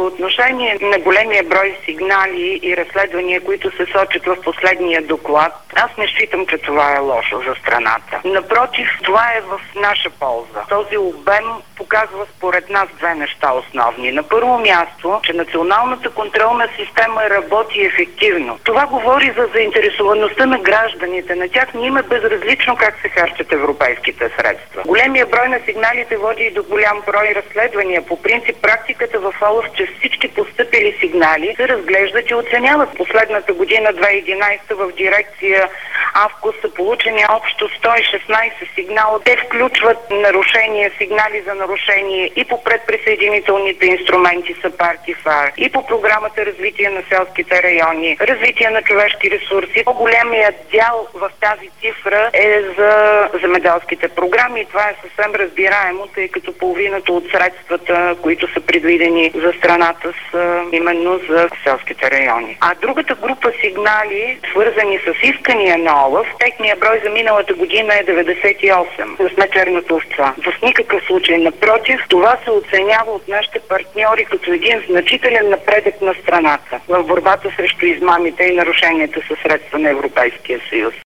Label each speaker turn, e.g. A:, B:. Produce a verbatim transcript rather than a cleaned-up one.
A: отношение на големия брой сигнали и разследвания, които се сочат в последния доклад, аз не считам, че това е лошо за страната. Напротив, това е в наша полза. Този обем показва според нас две неща основни. На първо място, че националната контролна система работи ефективно. Това говори за заинтересоваността на гражданите. На тях не им е безразлично как се харчат европейските средства. Големия брой на сигналите води и до голям брой разследвания. По принцип, практиката в ОЛАФ, че всички постъпили сигнали се разглеждат и оценяват. Последната година, две хиляди и единадесета, в дирекция АВКО са получени общо сто и шестнадесет сигнала. Те включват нарушения, сигнали за нарушение и по предприсъединителните инструменти са парти ФАР, и по програмата развитие на селските райони, развитие на човешки ресурси. По-големият дял в тази цифра е за земеделските програми и това е съвсем разбираемо, тъй като половината от средствата, които са предвидени за страната, са именно за селските райони. А другата група сигнали, свързани с искания на ОЛАФ, техния брой за миналата година е деветдесет и осем. Не сме черната овца. В никакъв случай. Напротив, това се оценява от нашите партньори като един значителен напредък на страната в борбата срещу измамите и нарушенията със средства на Европейския съюз.